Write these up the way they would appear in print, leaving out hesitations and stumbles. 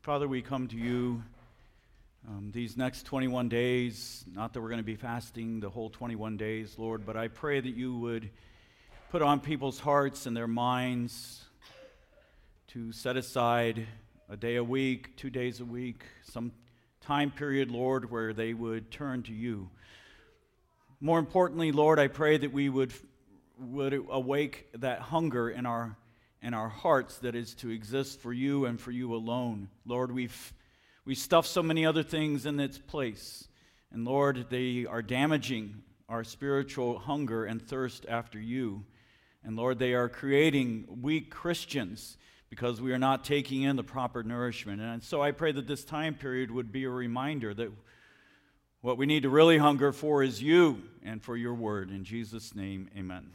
Father, we come to you these next 21 days, not that we're going to be fasting the whole 21 days, Lord, but I pray that you would put on people's hearts and their minds to set aside a day a week, 2 days a week, some time period, Lord, where they would turn to you. More importantly, Lord, I pray that we would awake that hunger in our hearts that is to exist for you and for you alone. Lord, we stuff so many other things in its place. And Lord, they are damaging our spiritual hunger and thirst after you. And Lord, they are creating weak Christians because we are not taking in the proper nourishment. And so I pray that this time period would be a reminder that what we need to really hunger for is you and for your word. In Jesus' name, amen.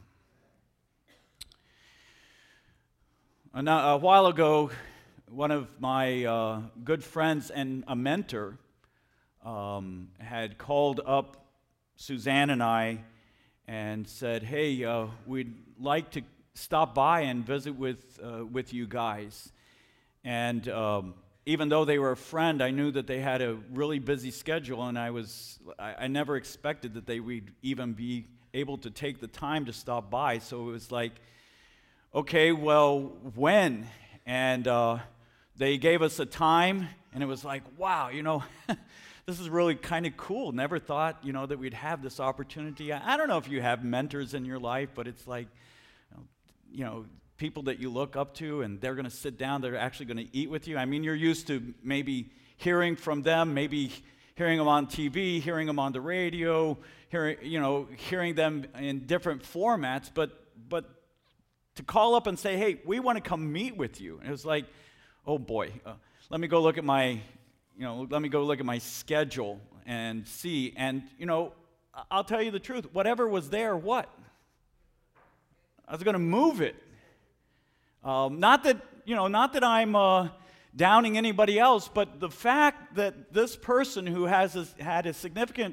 Now, a while ago, one of my good friends and a mentor had called up Suzanne and I and said, hey, we'd like to stop by and visit with you guys. And even though they were a friend, I knew that they had a really busy schedule, and I never expected that they would even be able to take the time to stop by. So it was like, okay, well, when? And they gave us a time, and it was like, wow, this is really kind of cool. Never thought, that we'd have this opportunity. I don't know if you have mentors in your life, but it's like, people that you look up to, and they're going to sit down, they're actually going to eat with you. I mean, you're used to maybe hearing from them, maybe hearing them on TV, hearing them on the radio, hearing them in different formats, but to call up and say, hey, we want to come meet with you. And it was like, oh boy, let me go look at my schedule and see. And, I'll tell you the truth, whatever was there, what? I was going to move it. Not that I'm downing anybody else, but the fact that this person who had a significant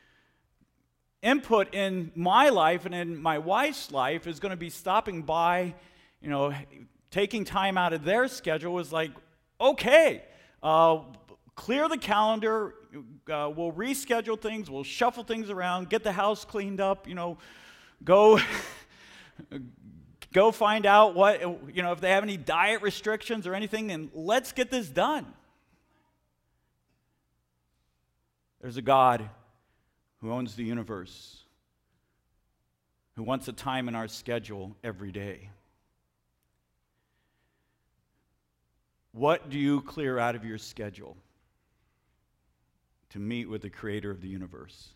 input in my life and in my wife's life is going to be stopping by, taking time out of their schedule was like, okay, clear the calendar, we'll reschedule things, we'll shuffle things around, get the house cleaned up, go find out what, if they have any diet restrictions or anything, and let's get this done. There's a God who owns the universe, who wants a time in our schedule every day. What do you clear out of your schedule to meet with the creator of the universe?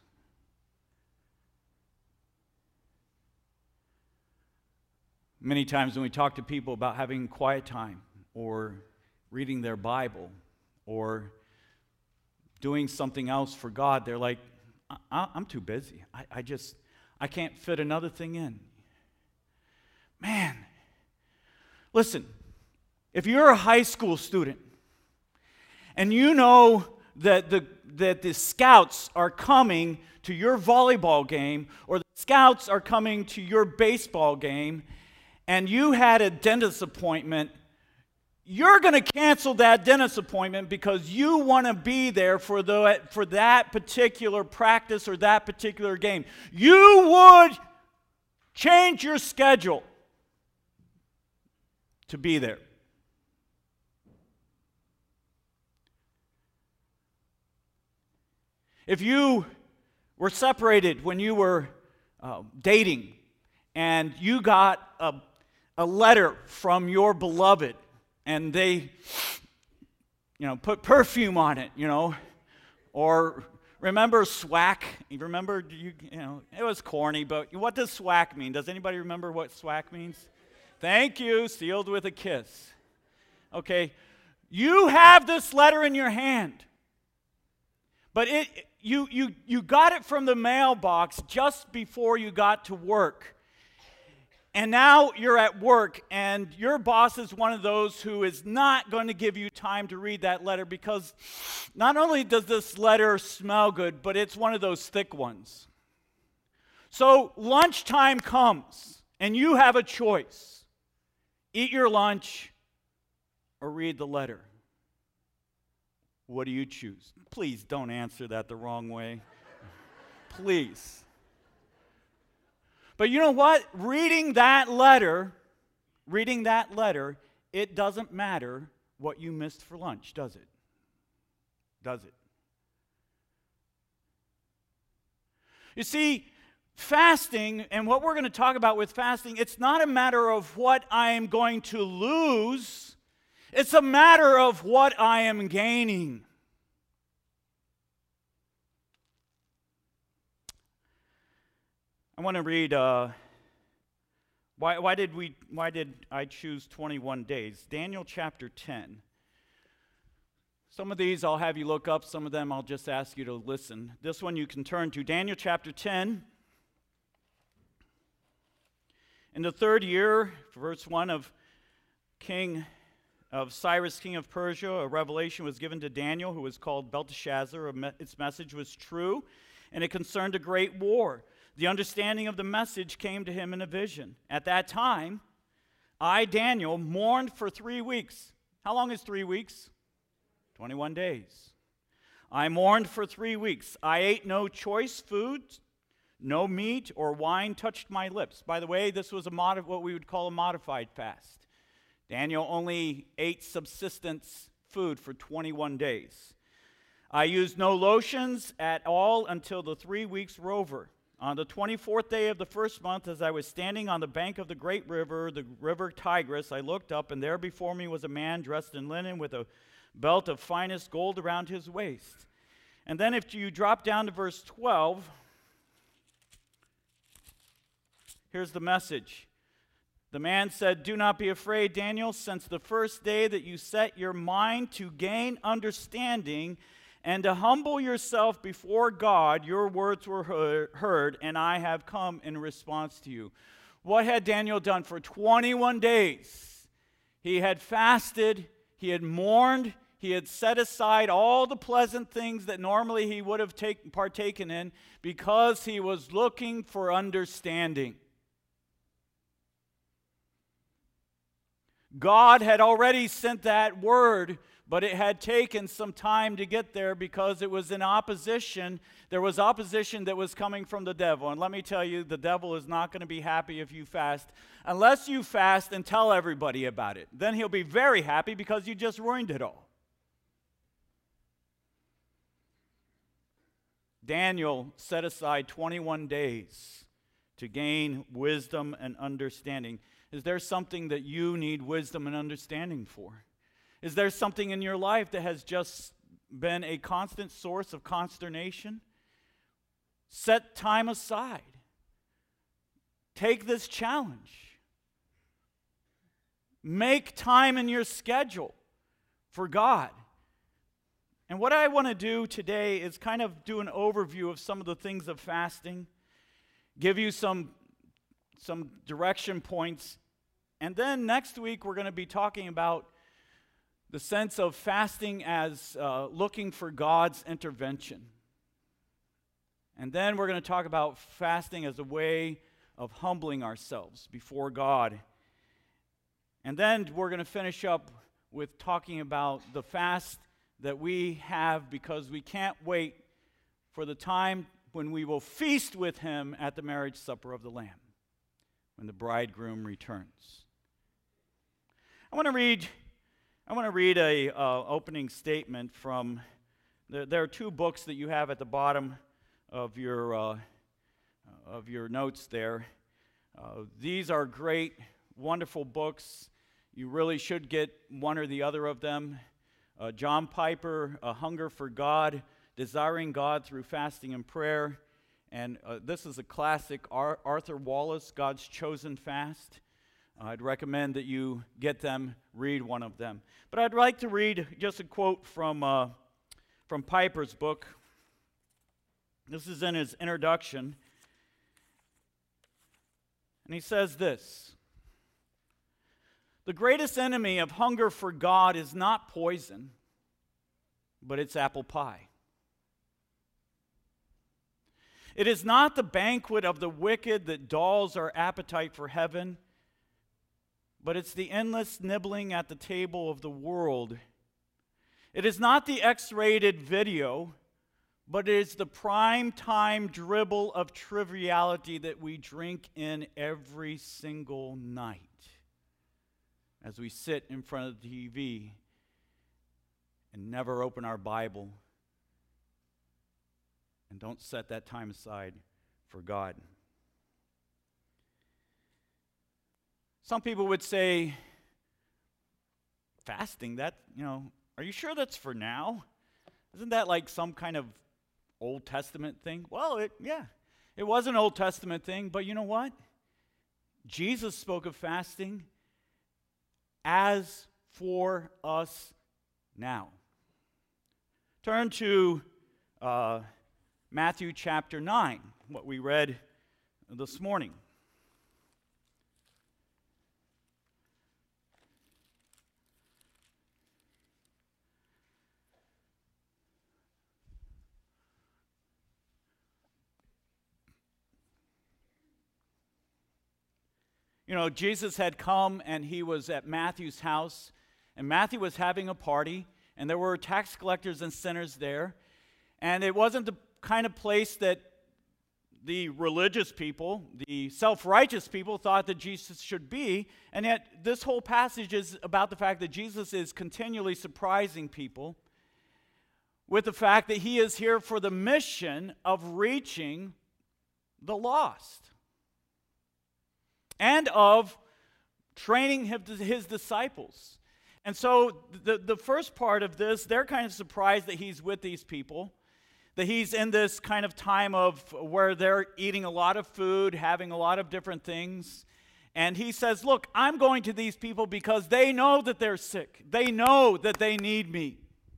Many times when we talk to people about having quiet time or reading their Bible or doing something else for God, they're like, I'm too busy. I can't fit another thing in. Man, listen, if you're a high school student and you know that the scouts are coming to your volleyball game or the scouts are coming to your baseball game and you had a dentist appointment, you're going to cancel that dentist appointment because you want to be there for that particular practice or that particular game. You would change your schedule to be there. If you were separated when you were dating and you got a letter from your beloved, and they, put perfume on it, or remember SWAC? You remember, it was corny, but what does SWAC mean? Does anybody remember what SWAC means? Thank you, sealed with a kiss. Okay, you have this letter in your hand, but you got it from the mailbox just before you got to work. And now you're at work, and your boss is one of those who is not going to give you time to read that letter because not only does this letter smell good, but it's one of those thick ones. So lunchtime comes, and you have a choice. Eat your lunch or read the letter. What do you choose? Please don't answer that the wrong way. Please. But you know what? Reading that letter, it doesn't matter what you missed for lunch, does it? Does it? You see, fasting, and what we're going to talk about with fasting, it's not a matter of what I am going to lose. It's a matter of what I am gaining. I want to read, why did I choose 21 days? Daniel chapter 10. Some of these I'll have you look up. Some of them I'll just ask you to listen. This one you can turn to Daniel chapter 10. In the 3rd year, verse 1 of Cyrus, king of Persia, a revelation was given to Daniel, who was called Belteshazzar. Its message was true, and it concerned a great war. The understanding of the message came to him in a vision. At that time, I, Daniel, mourned for 3 weeks. How long is 3 weeks? 21 days. I mourned for 3 weeks. I ate no choice foods. No meat or wine touched my lips. By the way, this was what we would call a modified fast. Daniel only ate subsistence food for 21 days. I used no lotions at all until the 3 weeks were over. On the 24th day of the 1st month, as I was standing on the bank of the great river, the river Tigris, I looked up, and there before me was a man dressed in linen with a belt of finest gold around his waist. And then if you drop down to verse 12, here's the message. The man said, "Do not be afraid, Daniel, since the first day that you set your mind to gain understanding and to humble yourself before God, your words were heard, and I have come in response to you." What had Daniel done for 21 days? He had fasted, he had mourned, he had set aside all the pleasant things that normally he would have partaken in because he was looking for understanding. God had already sent that word, but it had taken some time to get there because it was in opposition. There was opposition that was coming from the devil. And let me tell you, the devil is not going to be happy if you fast, unless you fast and tell everybody about it. Then he'll be very happy because you just ruined it all. Daniel set aside 21 days to gain wisdom and understanding. Is there something that you need wisdom and understanding for? Is there something in your life that has just been a constant source of consternation? Set time aside. Take this challenge. Make time in your schedule for God. And what I want to do today is kind of do an overview of some of the things of fasting, give you some direction points, and then next week we're going to be talking about the sense of fasting as looking for God's intervention. And then we're going to talk about fasting as a way of humbling ourselves before God. And then we're going to finish up with talking about the fast that we have because we can't wait for the time when we will feast with Him at the marriage supper of the Lamb, when the bridegroom returns. I want to read a opening statement from. There are two books that you have at the bottom of your notes there. These are great, wonderful books. You really should get one or the other of them. John Piper, A Hunger for God, Desiring God Through Fasting and Prayer. And this is a classic, Arthur Wallis, God's Chosen Fast. I'd recommend that you get them, read one of them. But I'd like to read just a quote from Piper's book. This is in his introduction. And he says this: "The greatest enemy of hunger for God is not poison, but it's apple pie. It is not the banquet of the wicked that dulls our appetite for heaven, but it's the endless nibbling at the table of the world. It is not the X-rated video, but it is the prime time dribble of triviality that we drink in every single night as we sit in front of the TV and never open our Bible and don't set that time aside for God. Some people would say, fasting, that, are you sure that's for now? Isn't that like some kind of Old Testament thing? Well, it was an Old Testament thing, but you know what? Jesus spoke of fasting as for us now. Turn to Matthew chapter 9, what we read this morning. Jesus had come and he was at Matthew's house, and Matthew was having a party, and there were tax collectors and sinners there, and it wasn't the kind of place that the religious people, the self-righteous people thought that Jesus should be, and yet this whole passage is about the fact that Jesus is continually surprising people with the fact that he is here for the mission of reaching the lost and of training his disciples. And so the first part of this, they're kind of surprised that he's with these people, that he's in this kind of time of where they're eating a lot of food, having a lot of different things. And he says, look, I'm going to these people because they know that they're sick. They know that they need me.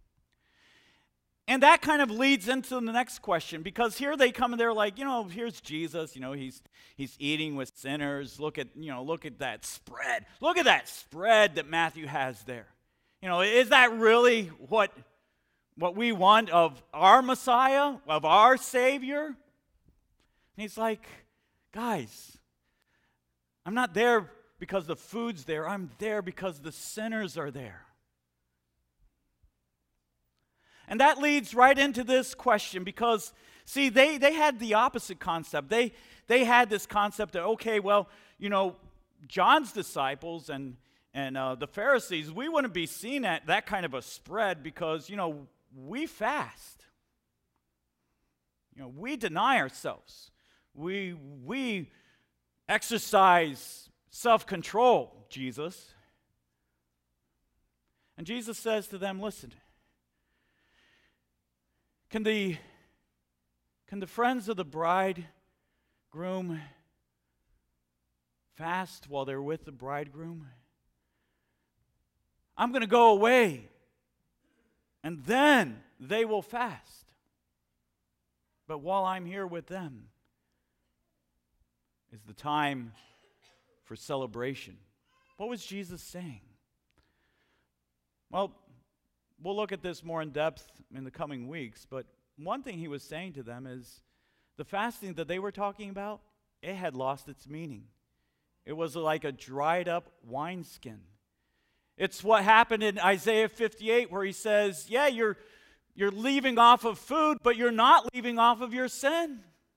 And that kind of leads into the next question, because here they come and they're like, here's Jesus, he's eating with sinners. Look at that spread. Look at that spread that Matthew has there. Is that really what we want of our Messiah, of our Savior? And he's like, guys, I'm not there because the food's there. I'm there because the sinners are there. And that leads right into this question, because, see, they had the opposite concept. They had this concept that, okay, well, John's disciples and the Pharisees, we wouldn't be seen at that kind of a spread because, we fast. We deny ourselves. We exercise self-control, Jesus. And Jesus says to them, listen, Can the friends of the bridegroom fast while they're with the bridegroom? I'm going to go away, and then they will fast. But while I'm here with them is the time for celebration. What was Jesus saying? Well, we'll look at this more in depth in the coming weeks, but one thing he was saying to them is the fasting that they were talking about, it had lost its meaning. It was like a dried up wineskin. It's what happened in Isaiah 58 where he says, yeah, you're leaving off of food, but you're not leaving off of your sin.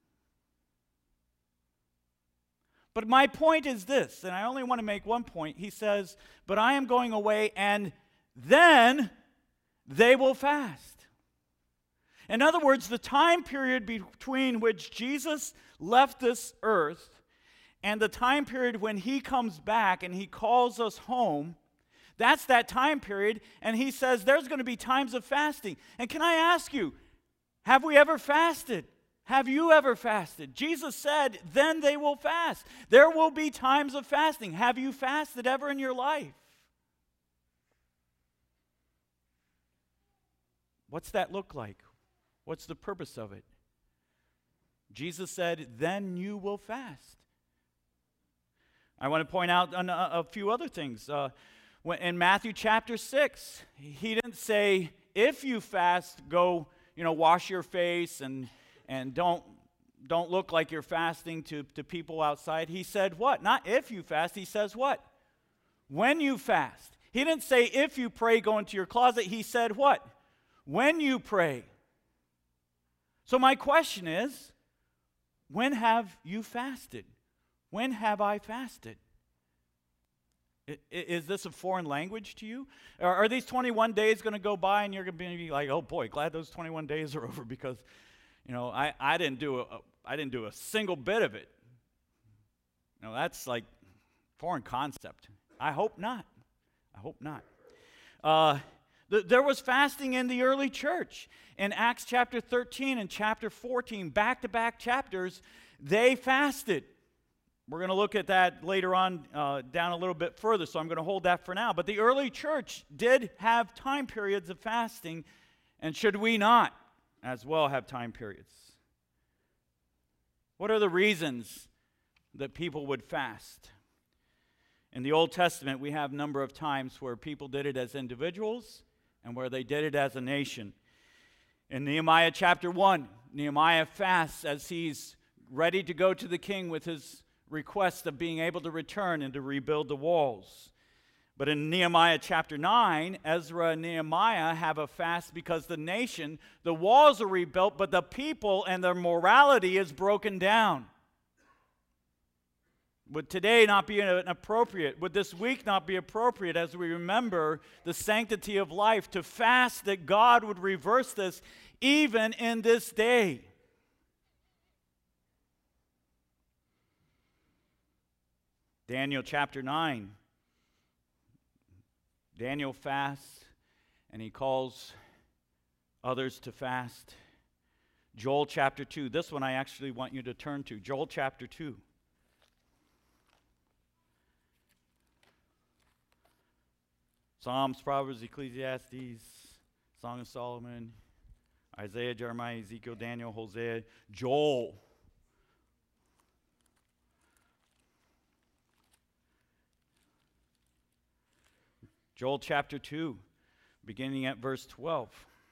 But my point is this, and I only want to make one point. He says, but I am going away, and then they will fast. In other words, the time period between which Jesus left this earth and the time period when he comes back and he calls us home, that's that time period, and he says there's going to be times of fasting. And can I ask you, have we ever fasted? Have you ever fasted? Jesus said, then they will fast. There will be times of fasting. Have you fasted ever in your life? What's that look like? What's the purpose of it? Jesus said, then you will fast. I want to point out a few other things. In Matthew chapter 6, he didn't say, if you fast, go, wash your face and don't look like you're fasting to people outside. He said what? Not if you fast. He says what? When you fast. He didn't say, if you pray, go into your closet. He said what? When you pray. So my question is, when have you fasted? When have I fasted? Is this a foreign language to you? Are these 21 days going to go by and you're going to be like, oh boy, glad those 21 days are over because, I didn't do a single bit of it. That's like foreign concept. I hope not. I hope not. There was fasting in the early church. In Acts chapter 13 and chapter 14, back-to-back chapters, they fasted. We're going to look at that later on down a little bit further, so I'm going to hold that for now. But the early church did have time periods of fasting, and should we not as well have time periods? What are the reasons that people would fast? In the Old Testament, we have a number of times where people did it as individuals and where they did it as a nation. In Nehemiah chapter 1, Nehemiah fasts as he's ready to go to the king with his request of being able to return and to rebuild the walls. But in Nehemiah chapter 9, Ezra and Nehemiah have a fast because the nation, the walls are rebuilt, but the people and their morality is broken down. Would today not be appropriate? Would this week not be appropriate as we remember the sanctity of life to fast that God would reverse this even in this day? Daniel chapter 9. Daniel fasts and he calls others to fast. Joel chapter 2. This one I actually want you to turn to. Joel chapter 2. Psalms, Proverbs, Ecclesiastes, Song of Solomon, Isaiah, Jeremiah, Ezekiel, Daniel, Hosea, Joel. Joel chapter 2, beginning at verse 12.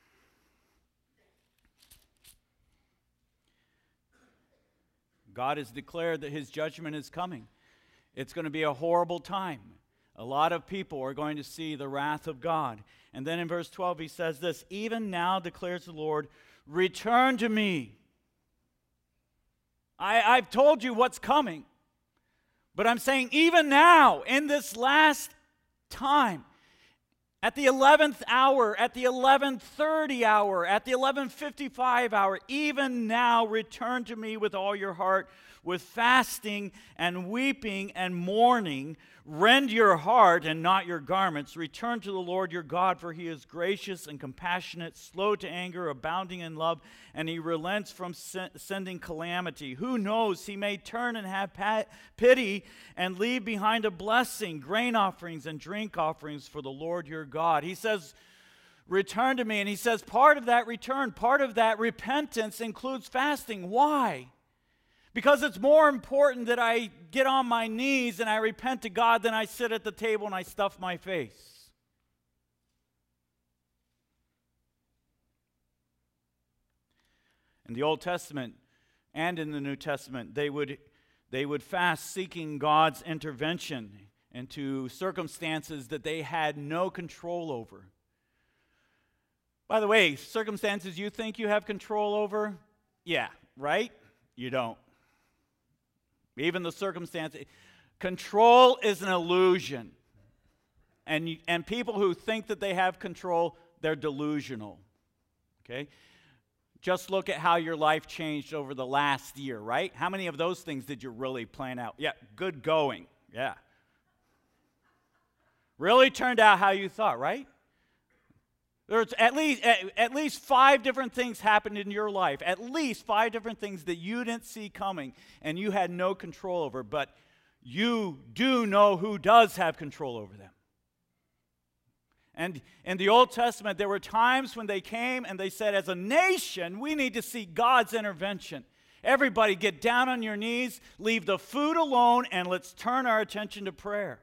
God has declared that his judgment is coming. It's going to be a horrible time. A lot of people are going to see the wrath of God. And then in verse 12 he says this, even now declares the Lord, return to me. I've told you what's coming. But I'm saying even now, in this last time, at the 11th hour, at the 11:30 hour, at the 11:55 hour, even now return to me with all your heart, with fasting and weeping and mourning. Rend your heart and not your garments. Return to the Lord your God, for he is gracious and compassionate, slow to anger, abounding in love, and he relents from sending calamity. Who knows? He may turn and have pity and leave behind a blessing, grain offerings and drink offerings for the Lord your God. He says, return to me. And he says part of that return, part of that repentance includes fasting. Why? Because it's more important that I get on my knees and I repent to God than I sit at the table and I stuff my face. In the Old Testament and in the New Testament, they would fast seeking God's intervention into circumstances that they had no control over. By the way, circumstances you think you have control over? Yeah, right? You don't. Even the circumstance. Control is an illusion. And people who think that they have control, they're delusional. Okay? Just look at how your life changed over the last year, right? How many of those things did you really plan out? Yeah, good going. Yeah. Really turned out how you thought, right? There's at least 5 different things happened in your life. At least 5 different things that you didn't see coming and you had no control over. But you do know who does have control over them. And in the Old Testament, there were times when they came and they said, as a nation, we need to see God's intervention. Everybody get down on your knees, leave the food alone, and let's turn our attention to prayer.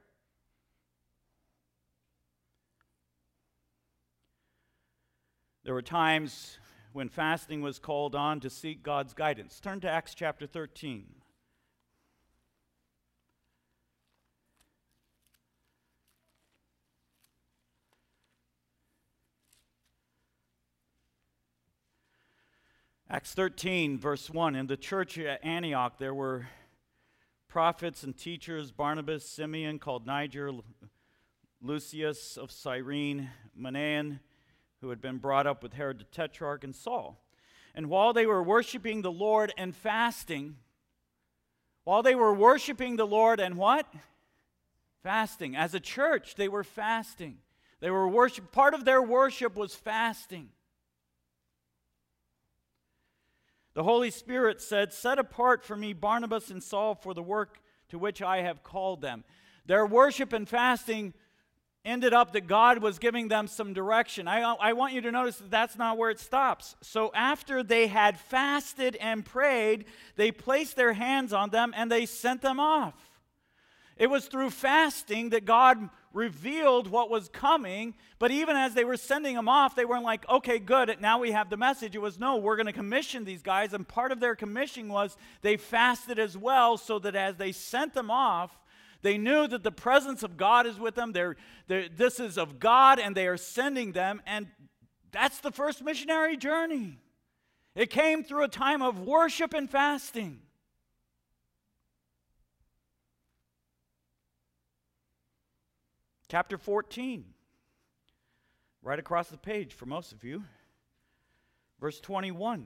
There were times when fasting was called on to seek God's guidance. Turn to Acts chapter 13. Acts 13, verse 1. In the church at Antioch, there were prophets and teachers: Barnabas, Simeon, called Niger, Lucius of Cyrene, Manaen, who had been brought up with Herod the Tetrarch, and Saul. And while they were worshiping the Lord and fasting, and what? Fasting. As a church, they were fasting. They were worship. Part of their worship was fasting. The Holy Spirit said, "Set apart for me Barnabas and Saul for the work to which I have called them." Their worship and fasting ended up that God was giving them some direction. I want you to notice that that's not where it stops. So after they had fasted and prayed, they placed their hands on them and they sent them off. It was through fasting that God revealed what was coming, but even as they were sending them off, they weren't like, okay, good, now we have the message. It was, no, we're going to commission these guys, and part of their commission was they fasted as well, so that as they sent them off, they knew that the presence of God is with them. This is of God, and they are sending them, and that's the first missionary journey. It came through a time of worship and fasting. Chapter 14, right across the page for most of you, verse 21.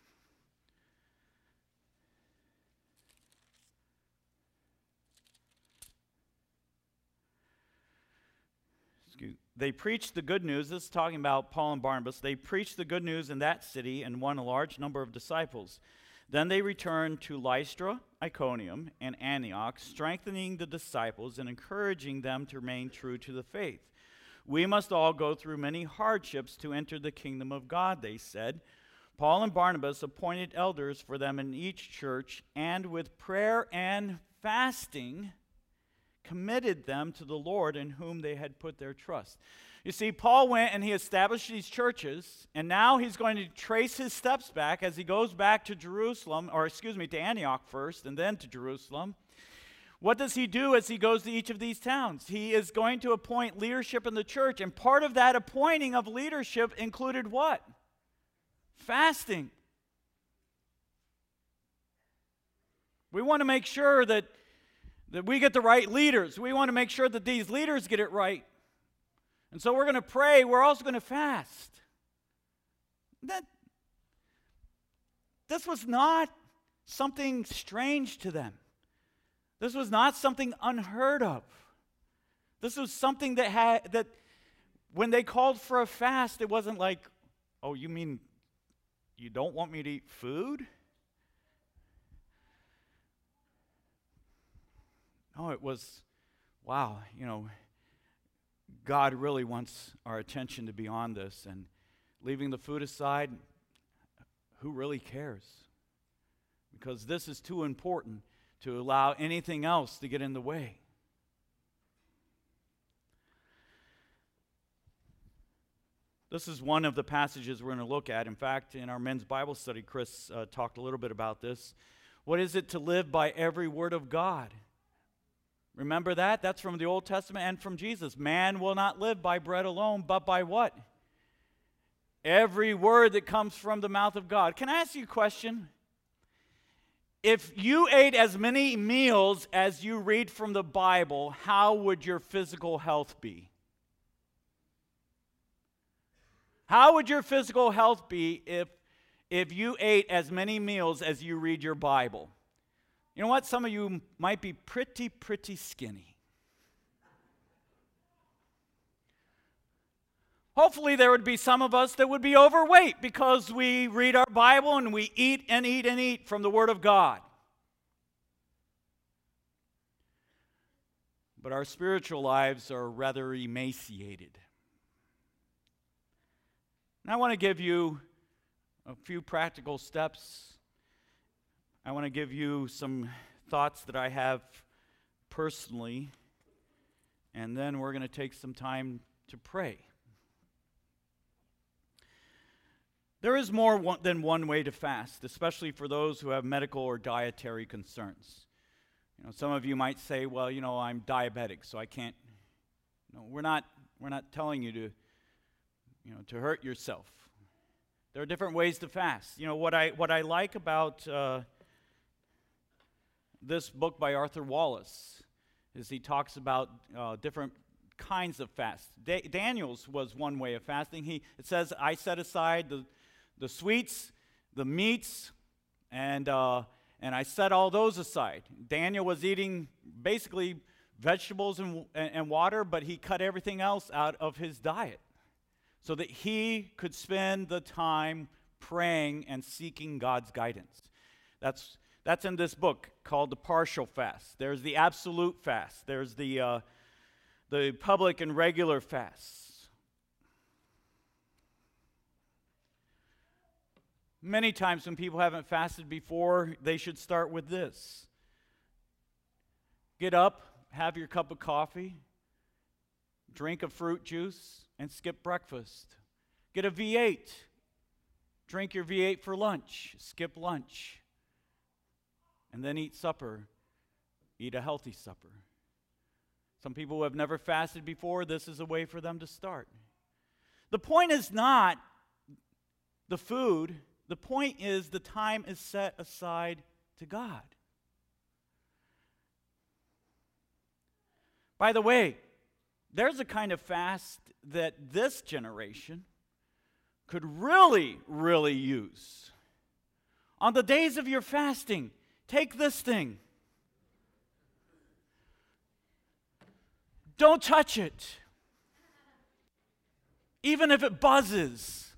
They preached the good news. This is talking about Paul and Barnabas. They preached the good news in that city and won a large number of disciples. Then they returned to Lystra, Iconium, and Antioch, strengthening the disciples and encouraging them to remain true to the faith. "We must all go through many hardships to enter the kingdom of God," they said. Paul and Barnabas appointed elders for them in each church, and with prayer and fasting committed them to the Lord in whom they had put their trust. You see, Paul went and he established these churches, and now he's going to trace his steps back as he goes back to to Antioch first, and then to Jerusalem. What does he do as he goes to each of these towns? He is going to appoint leadership in the church, and part of that appointing of leadership included what? Fasting. We want to make sure that we get the right leaders. We want to make sure that these leaders get it right. And so we're going to pray. We're also going to fast. This was not something strange to them. This was not something unheard of. This was something that when they called for a fast, it wasn't like, oh, you mean you don't want me to eat food? No, it was, wow, God really wants our attention to be on this, and leaving the food aside, who really cares? Because this is too important to allow anything else to get in the way. This is one of the passages we're going to look at. In fact, in our men's Bible study, Chris talked a little bit about this. What is it to live by every word of God? Remember that? That's from the Old Testament and from Jesus. Man will not live by bread alone, but by what? Every word that comes from the mouth of God. Can I ask you a question? If you ate as many meals as you read from the Bible, how would your physical health be? How would your physical health be if you ate as many meals as you read your Bible? You know what? Some of you might be pretty skinny. Hopefully there would be some of us that would be overweight because we read our Bible and we eat and eat and eat from the Word of God. But our spiritual lives are rather emaciated. And I want to give you a few practical steps. I want to give you some thoughts that I have personally, and then we're going to take some time to pray. There is more than one way to fast, especially for those who have medical or dietary concerns. Some of you might say, well, I'm diabetic, so I can't. No, we're not telling you to hurt yourself. There are different ways to fast. You know, what I like about this book by Arthur Wallace is he talks about different kinds of fast. Daniel's was one way of fasting. It says, I set aside the sweets, the meats, and I set all those aside. Daniel was eating basically vegetables and water, but he cut everything else out of his diet so that he could spend the time praying and seeking God's guidance. That's in this book called The Partial Fast. There's the absolute fast. There's the public and regular fasts. Many times when people haven't fasted before, they should start with this. Get up, have your cup of coffee, drink a fruit juice, and skip breakfast. Get a V8. Drink your V8 for lunch. Skip lunch. And then eat supper. Eat a healthy supper. Some people who have never fasted before, this is a way for them to start. The point is not the food. The point is the time is set aside to God. By the way, there's a kind of fast that this generation could really, really use. On the days of your fasting, take this thing. Don't touch it. Even if it buzzes.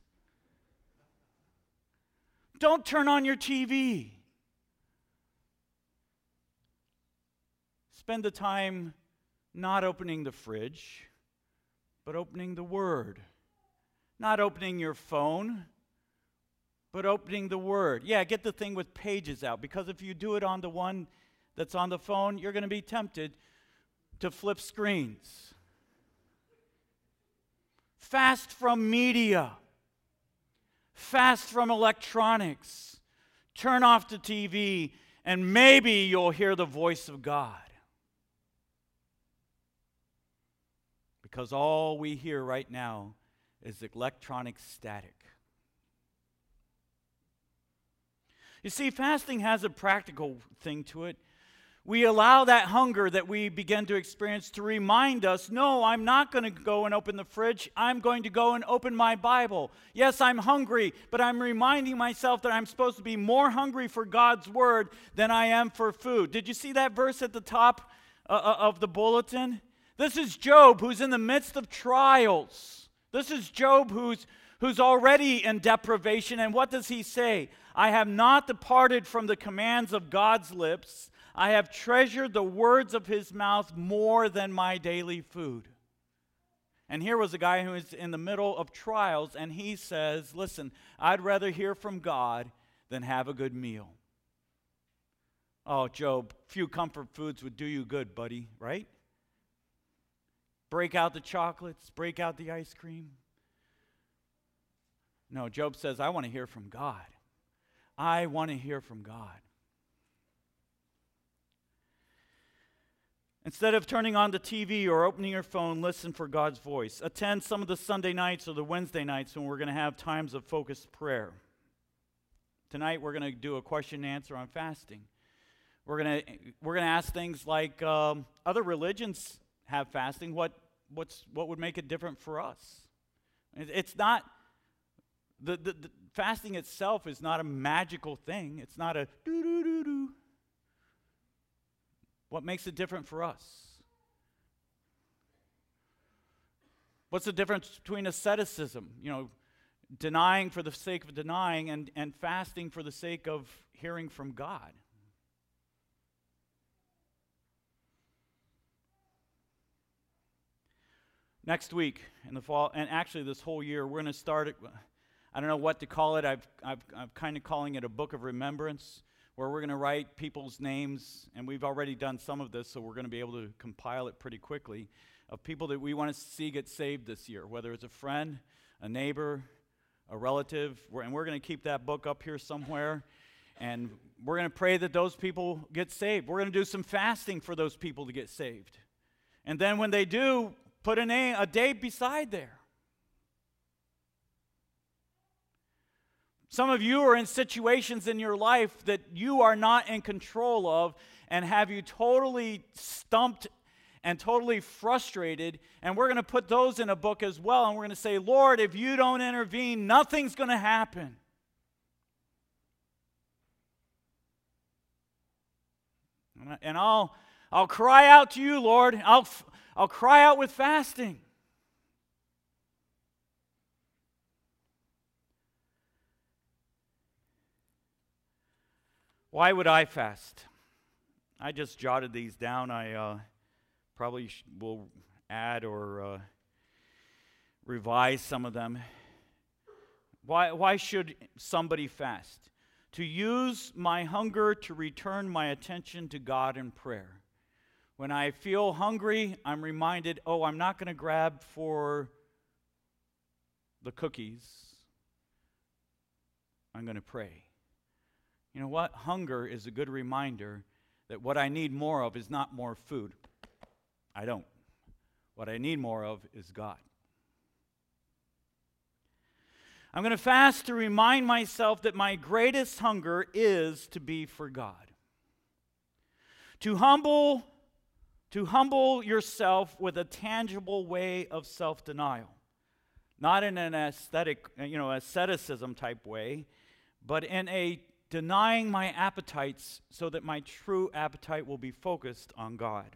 Don't turn on your TV. Spend the time not opening the fridge, but opening the Word. Not opening your phone, but opening the Word. Yeah, get the thing with pages out, because if you do it on the one that's on the phone, you're going to be tempted to flip screens. Fast from media. Fast from electronics. Turn off the TV, and maybe you'll hear the voice of God. Because all we hear right now is electronic static. You see, fasting has a practical thing to it. We allow that hunger that we begin to experience to remind us, no, I'm not going to go and open the fridge. I'm going to go and open my Bible. Yes, I'm hungry, but I'm reminding myself that I'm supposed to be more hungry for God's Word than I am for food. Did you see that verse at the top of the bulletin? This is Job, who's in the midst of trials. This is Job who's already in deprivation. And what does he say? I have not departed from the commands of God's lips. I have treasured the words of his mouth more than my daily food. And here was a guy who is in the middle of trials, and he says, listen, I'd rather hear from God than have a good meal. Oh, Job, few comfort foods would do you good, buddy, right? Break out the chocolates, break out the ice cream. No, Job says, I want to hear from God. I want to hear from God. Instead of turning on the TV or opening your phone, listen for God's voice. Attend some of the Sunday nights or the Wednesday nights when we're going to have times of focused prayer. Tonight we're going to do a question and answer on fasting. We're going to ask things like, other religions have fasting. What would make it different for us? It's not the fasting itself is not a magical thing. It's not a do-do-do-do. What makes it different for us? What's the difference between asceticism, denying for the sake of denying, and fasting for the sake of hearing from God? Next week in the fall, and actually this whole year, we're going to start it. I don't know what to call it. I'm kind of calling it a book of remembrance, where we're going to write people's names, and we've already done some of this, so we're going to be able to compile it pretty quickly, of people that we want to see get saved this year, whether it's a friend, a neighbor, a relative, and we're going to keep that book up here somewhere, and we're going to pray that those people get saved. We're going to do some fasting for those people to get saved. And then when they do, put a day beside there. Some of you are in situations in your life that you are not in control of and have you totally stumped and totally frustrated. And we're going to put those in a book as well. And we're going to say, Lord, if you don't intervene, nothing's going to happen. And I'll cry out to you, Lord. I'll cry out with fasting. Why would I fast? I just jotted these down. I probably will add or revise some of them. Why should somebody fast? To use my hunger to return my attention to God in prayer. When I feel hungry, I'm reminded, I'm not going to grab for the cookies. I'm going to pray. You know what? Hunger is a good reminder that what I need more of is not more food. I don't. What I need more of is God. I'm going to fast to remind myself that my greatest hunger is to be for God. To humble yourself with a tangible way of self-denial. Not in an asceticism type way, but in a denying my appetites so that my true appetite will be focused on God.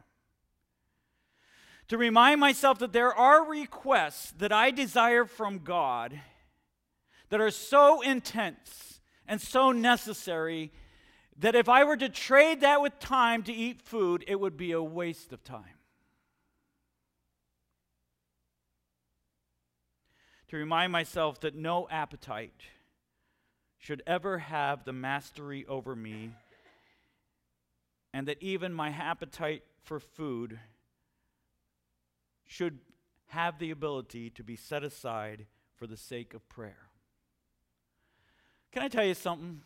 To remind myself that there are requests that I desire from God that are so intense and so necessary that if I were to trade that with time to eat food, it would be a waste of time. To remind myself that no appetite should ever have the mastery over me, and that even my appetite for food should have the ability to be set aside for the sake of prayer. Can I tell you something?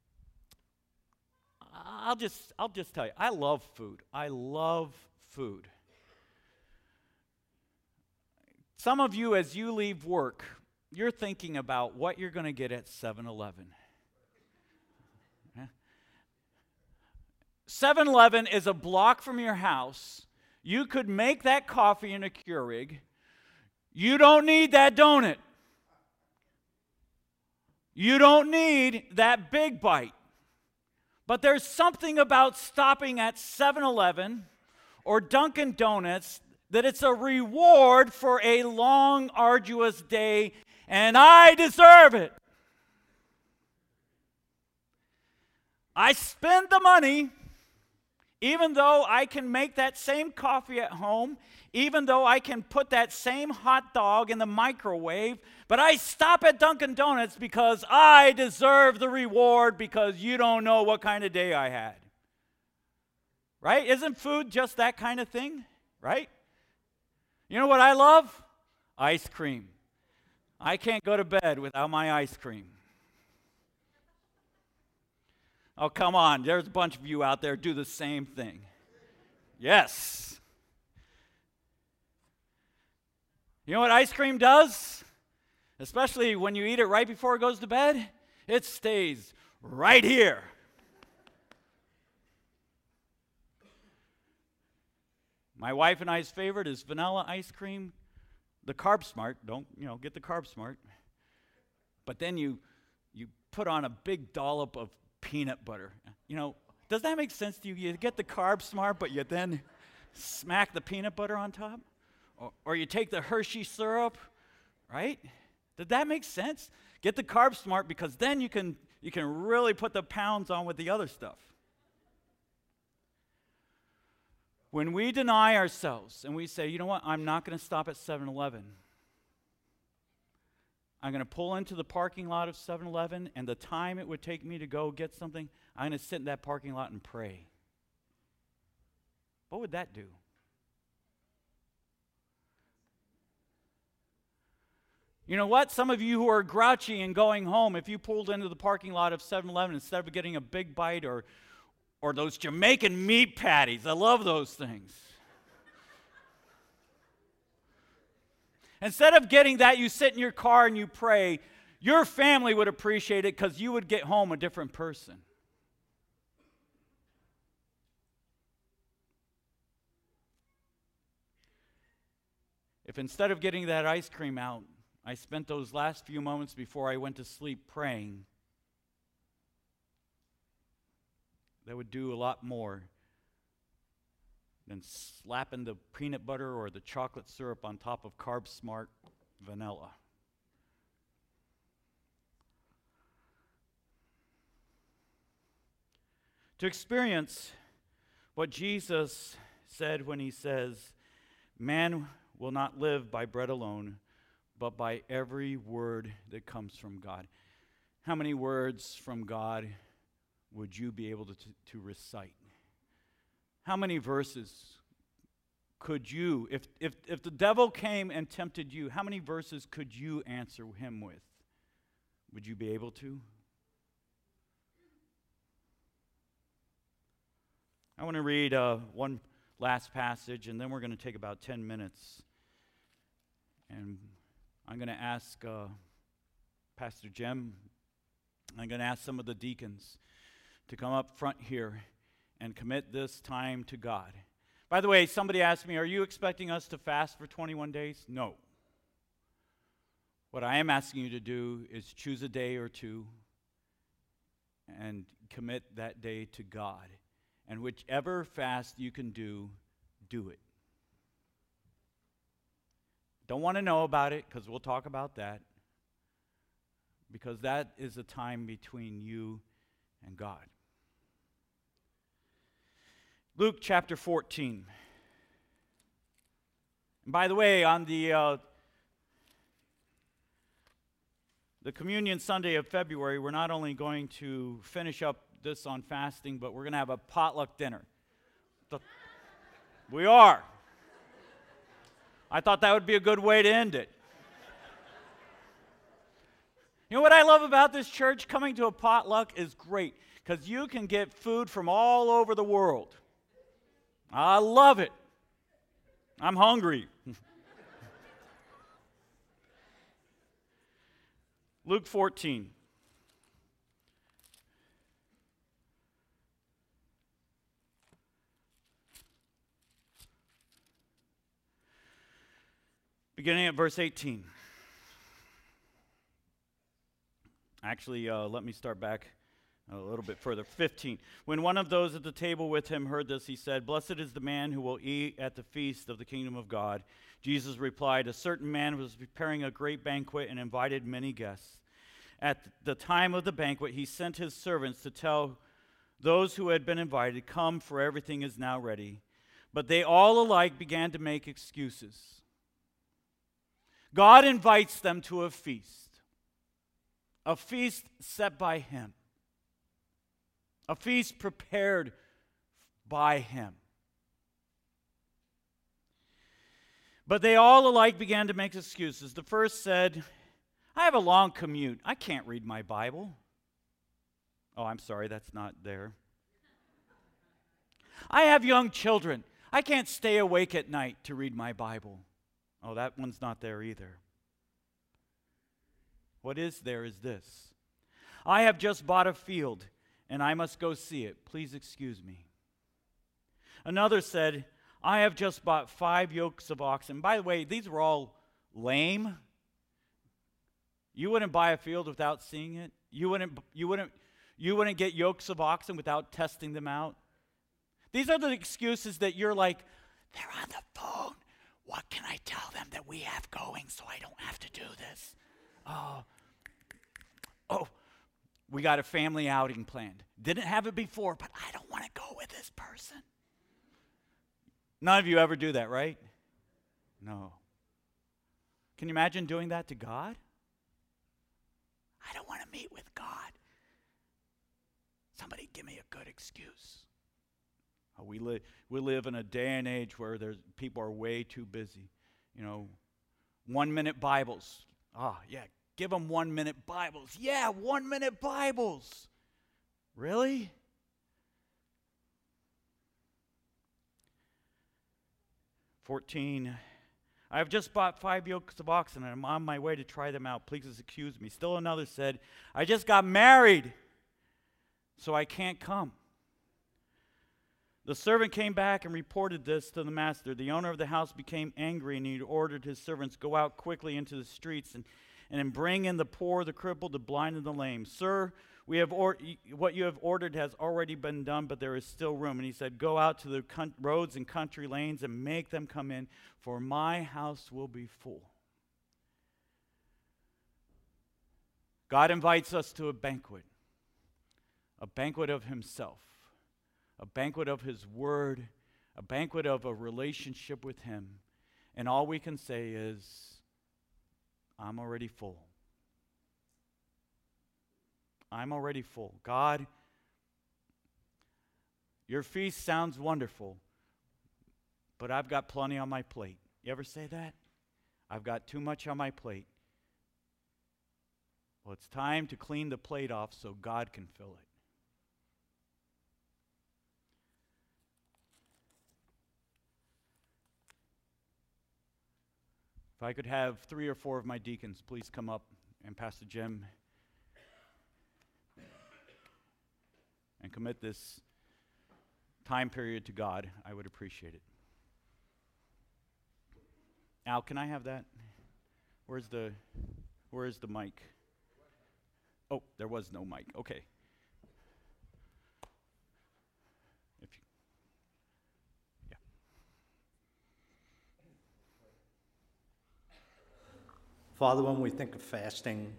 I'll just tell you, I love food. I love food. Some of you, as you leave work, you're thinking about what you're going to get at 7-Eleven. 7-Eleven is a block from your house. You could make that coffee in a Keurig. You don't need that donut. You don't need that big bite. But there's something about stopping at 7-Eleven or Dunkin' Donuts that it's a reward for a long, arduous day, and I deserve it. I spend the money, even though I can make that same coffee at home, even though I can put that same hot dog in the microwave, but I stop at Dunkin' Donuts because I deserve the reward because you don't know what kind of day I had. Right? Isn't food just that kind of thing? Right? You know what I love? Ice cream. I can't go to bed without my ice cream. Oh, come on. There's a bunch of you out there do the same thing. Yes. You know what ice cream does? Especially when you eat it right before it goes to bed? It stays right here. My wife and I's favorite is vanilla ice cream. The Carb Smart. Don't, get the Carb Smart. But then you put on a big dollop of peanut butter. Does that make sense to you? You get the Carb Smart, but you then smack the peanut butter on top? Or you take the Hershey syrup, right? Did that make sense? Get the Carb Smart because then you can really put the pounds on with the other stuff. When we deny ourselves and we say, you know what, I'm not going to stop at 7-Eleven. I'm going to pull into the parking lot of 7-Eleven, and the time it would take me to go get something, I'm going to sit in that parking lot and pray. What would that do? You know what? Some of you who are grouchy and going home, if you pulled into the parking lot of 7-Eleven instead of getting a big bite or those Jamaican meat patties, I love those things. Instead of getting that, you sit in your car and you pray, Your family would appreciate it because you would get home a different person. If instead of getting that ice cream out, I spent those last few moments before I went to sleep praying, that would do a lot more than slapping the peanut butter or the chocolate syrup on top of Carb Smart vanilla. To experience what Jesus said when he says, man will not live by bread alone, but by every word that comes from God. How many words from God would you be able to recite? How many verses could you, if the devil came and tempted you, how many verses could you answer him with? Would you be able to? I want to read one last passage, and then we're going to take about 10 minutes. And I'm going to ask Pastor Jim, I'm going to ask some of the deacons to come up front here and commit this time to God. By the way, somebody asked me, are you expecting us to fast for 21 days? No. What I am asking you to do is choose a day or two and commit that day to God. And whichever fast you can do, do it. Don't want to know about it, because we'll talk about that. Because that is a time between you and God. Luke chapter 14. And by the way, on the Communion Sunday of February, we're not only going to finish up this on fasting, but we're going to have a potluck dinner. We are. I thought that would be a good way to end it. You know what I love about this church? Coming to a potluck is great because you can get food from all over the world. I love it. I'm hungry. Luke 14. Beginning at verse 18. Actually, let me start back a little bit further. 15. When one of those at the table with him heard this, he said, "Blessed is the man who will eat at the feast of the kingdom of God." Jesus replied, "A certain man was preparing a great banquet and invited many guests. At the time of the banquet, he sent his servants to tell those who had been invited, 'Come, for everything is now ready.' But they all alike began to make excuses. God invites them to a feast set by him, a feast prepared by him. But they all alike began to make excuses. The first said, 'I have a long commute. I can't read my Bible.' Oh, I'm sorry, that's not there. 'I have young children. I can't stay awake at night to read my Bible.' Oh, that one's not there either. What is there is this: 'I have just bought a field, and I must go see it. Please excuse me.' Another said, 'I have just bought 5 yokes of oxen.' By the way, these were all lame. You wouldn't buy a field without seeing it. You wouldn't get yokes of oxen without testing them out. These are the excuses that you're like, they're on the phone. What can I tell them that we have going so I don't have to do this? Oh, we got a family outing planned. Didn't have it before, but I don't want to go with this person. None of you ever do that, right? No. Can you imagine doing that to God? I don't want to meet with God. Somebody give me a good excuse. We live in a day and age where people are way too busy. 1-minute Bibles. Yeah, give them 1-minute Bibles. Yeah, 1-minute Bibles. Really? I have just bought 5 yokes of oxen, and I'm on my way to try them out. Please excuse me. Still another said, I just got married, so I can't come. The servant came back and reported this to the master. The owner of the house became angry, and he ordered his servants, go out quickly into the streets and bring in the poor, the crippled, the blind, and the lame. Sir, what you have ordered has already been done, but there is still room. And he said, go out to the roads and country lanes and make them come in, for my house will be full. God invites us to a banquet of himself, a banquet of his word, a banquet of a relationship with him. And all we can say is, I'm already full. I'm already full. God, your feast sounds wonderful, but I've got plenty on my plate. You ever say that? I've got too much on my plate. Well, it's time to clean the plate off so God can fill it. If I could have 3 or 4 of my deacons please come up, and Pastor Jim, and commit this time period to God, I would appreciate it. Al, can I have that? Where's the mic? Oh, there was no mic. Okay. Yeah. Father, when we think of fasting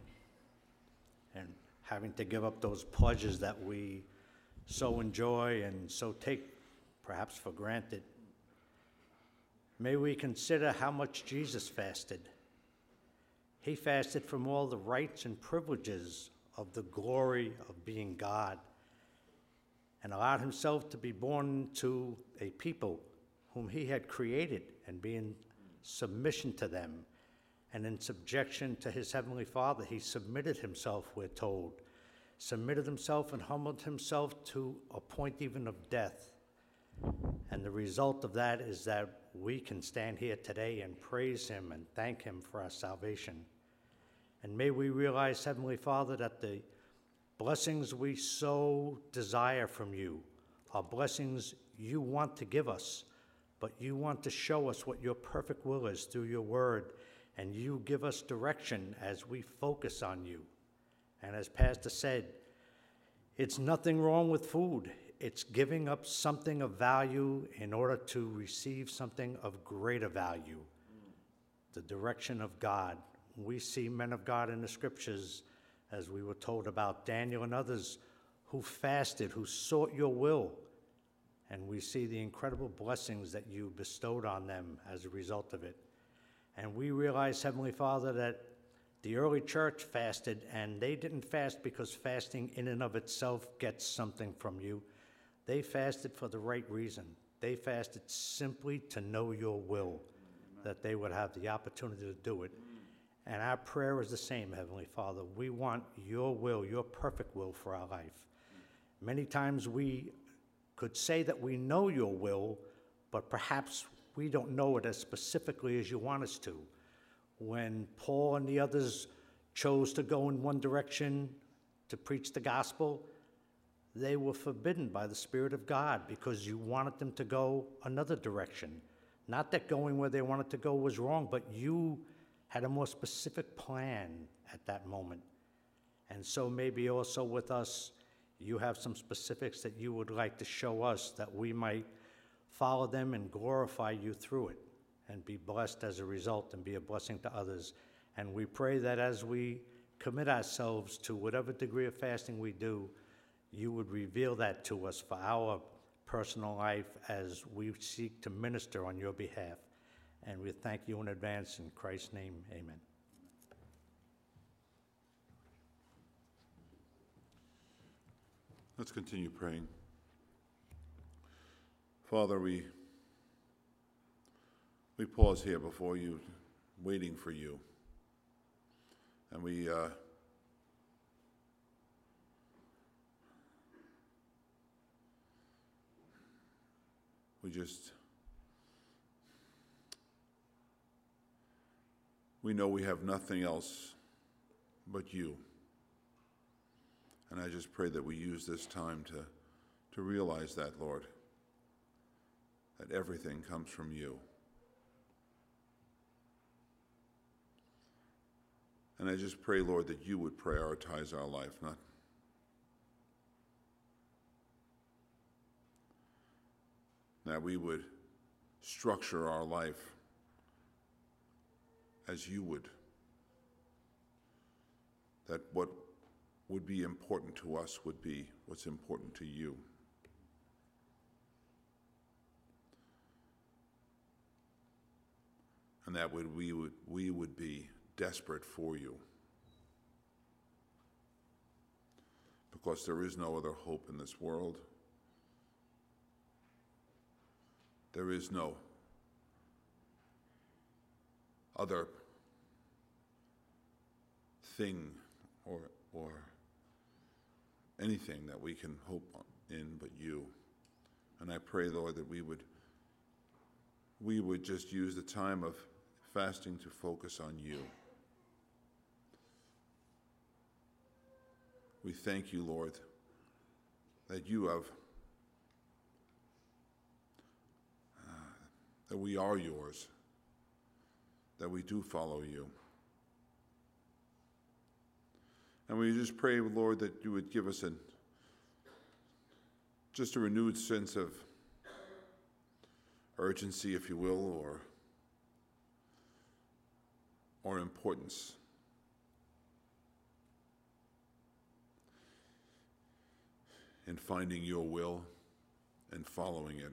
and having to give up those pleasures that we so enjoy and so take perhaps for granted, may we consider how much Jesus fasted. He fasted from all the rights and privileges of the glory of being God, and allowed himself to be born to a people whom he had created and be in submission to them. And in subjection to his heavenly Father, he submitted himself, we're told, submitted himself and humbled himself to a point even of death. And the result of that is that we can stand here today and praise him and thank him for our salvation. And may we realize, Heavenly Father, that the blessings we so desire from you are blessings you want to give us, but you want to show us what your perfect will is through your word, and you give us direction as we focus on you. And as Pastor said, it's nothing wrong with food. It's giving up something of value in order to receive something of greater value, the direction of God. We see men of God in the scriptures, as we were told about Daniel and others, who fasted, who sought your will, and we see the incredible blessings that you bestowed on them as a result of it. And we realize, Heavenly Father, that the early church fasted, and they didn't fast because fasting in and of itself gets something from you. They fasted for the right reason. They fasted simply to know your will, that they would have the opportunity to do it. And our prayer is the same, Heavenly Father. We want your will, your perfect will for our life. Many times we could say that we know your will, but perhaps we don't know it as specifically as you want us to. When Paul and the others chose to go in one direction to preach the gospel, they were forbidden by the Spirit of God because you wanted them to go another direction. Not that going where they wanted to go was wrong, but you had a more specific plan at that moment. And so maybe also with us, you have some specifics that you would like to show us that we might follow them and glorify you through it and be blessed as a result and be a blessing to others. And we pray that as we commit ourselves to whatever degree of fasting we do, you would reveal that to us for our personal life as we seek to minister on your behalf. And we thank you in advance in Christ's name, amen. Let's continue praying. Father, we pause here before you, waiting for you. And we just We know we have nothing else but you. And I just pray that we use this time to realize that, Lord, that everything comes from you. And I just pray, Lord, that you would prioritize our life, not that we would structure our life as you would. That what would be important to us would be what's important to you. And that we would be desperate for you. Because there is no other hope in this world. There is no other thing or anything that we can hope in but you. And I pray, Lord, that we would just use the time of fasting to focus on you. We thank you, Lord, that you have, that we are yours, that we do follow you. And we just pray, Lord, that you would give us just a renewed sense of urgency, if you will, or importance. In finding your will and following it.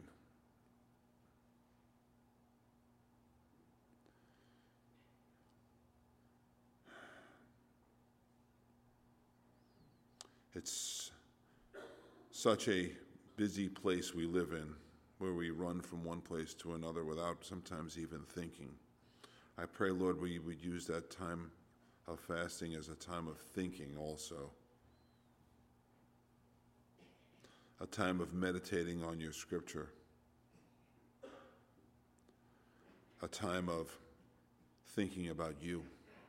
It's such a busy place we live in, where we run from one place to another without sometimes even thinking. I pray, Lord, we would use that time of fasting as a time of thinking also. A time of meditating on your scripture. A time of thinking about you.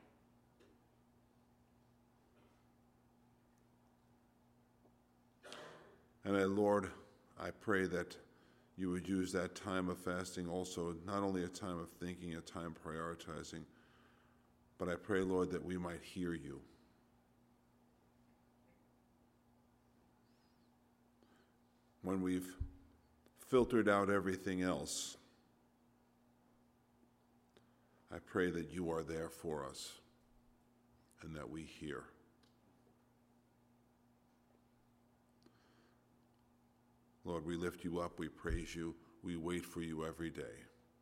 And Lord, I pray that you would use that time of fasting also, not only a time of thinking, a time prioritizing, but I pray, Lord, that we might hear you. When we've filtered out everything else, I pray that you are there for us and that we hear. Lord, we lift you up, we praise you, we wait for you every day.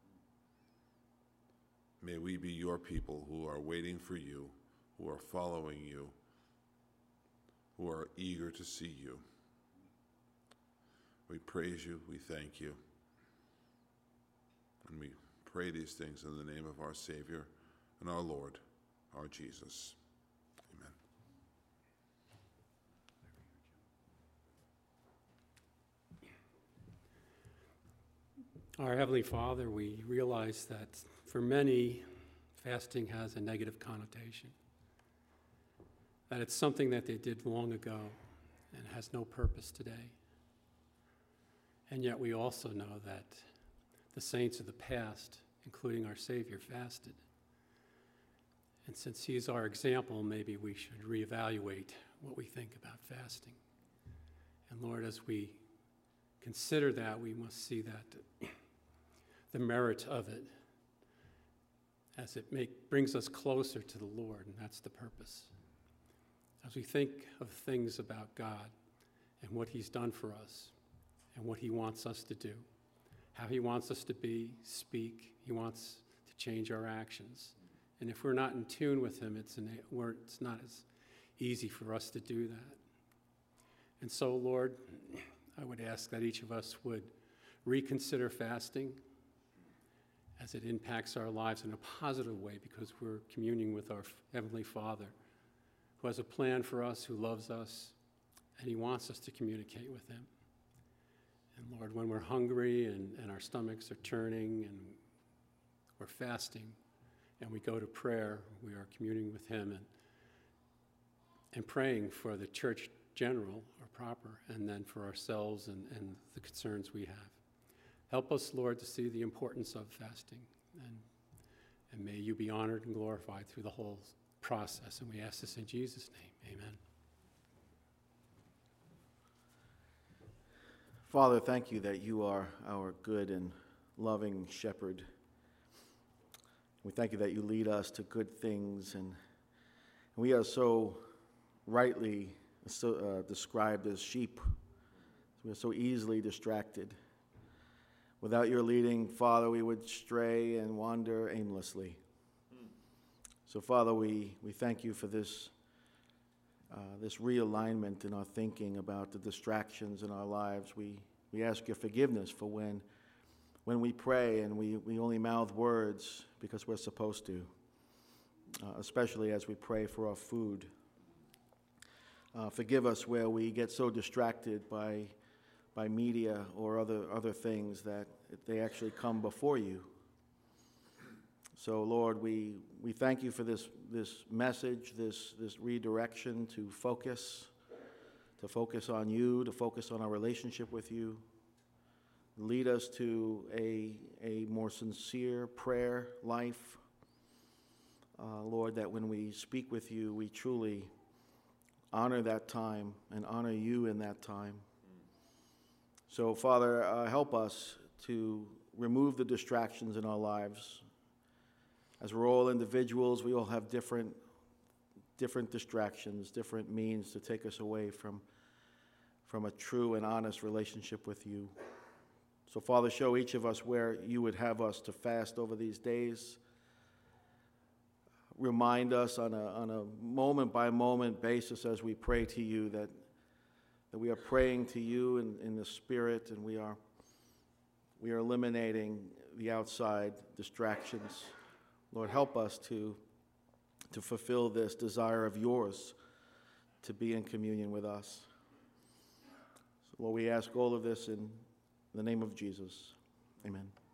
May we be your people who are waiting for you, who are following you, who are eager to see you. We praise you, we thank you, and we pray these things in the name of our Savior and our Lord, our Jesus. Amen. Our Heavenly Father, we realize that for many, fasting has a negative connotation, that it's something that they did long ago and has no purpose today. And yet we also know that the saints of the past, including our Savior, fasted. And since he's our example, maybe we should reevaluate what we think about fasting. And Lord, as we consider that, we must see that the merit of it, as it brings us closer to the Lord, and that's the purpose. As we think of things about God and what he's done for us, and what he wants us to do, how he wants us to be, speak. He wants to change our actions. And if we're not in tune with him, it's not as easy for us to do that. And so, Lord, I would ask that each of us would reconsider fasting as it impacts our lives in a positive way, because we're communing with our Heavenly Father, who has a plan for us, who loves us, and he wants us to communicate with him. And Lord, when we're hungry and our stomachs are turning and we're fasting, and we go to prayer, we are communing with him and praying for the church general or proper, and then for ourselves and the concerns we have. Help us, Lord, to see the importance of fasting, and may you be honored and glorified through the whole process. And we ask this in Jesus' name. Amen. Father, thank you that you are our good and loving shepherd. We thank you that you lead us to good things, and we are so rightly described as sheep. We are so easily distracted. Without your leading, Father, we would stray and wander aimlessly. So, Father, we thank you for this realignment in our thinking about the distractions in our lives. We ask your forgiveness for when we pray and we only mouth words because we're supposed to, especially as we pray for our food. Forgive us where we get so distracted by media or other things that they actually come before you. So, Lord, we thank you for this message, this redirection to focus on you, to focus on our relationship with you. Lead us to a more sincere prayer life. Lord, that when we speak with you, we truly honor that time and honor you in that time. So, Father, help us to remove the distractions in our lives. As we're all individuals, we all have different distractions, different means to take us away from a true and honest relationship with you. So, Father, show each of us where you would have us to fast over these days. Remind us on a moment-by-moment basis as we pray to you that we are praying to you in the Spirit, and we are eliminating the outside distractions. Lord, help us to fulfill this desire of yours to be in communion with us. So, Lord, we ask all of this in the name of Jesus. Amen.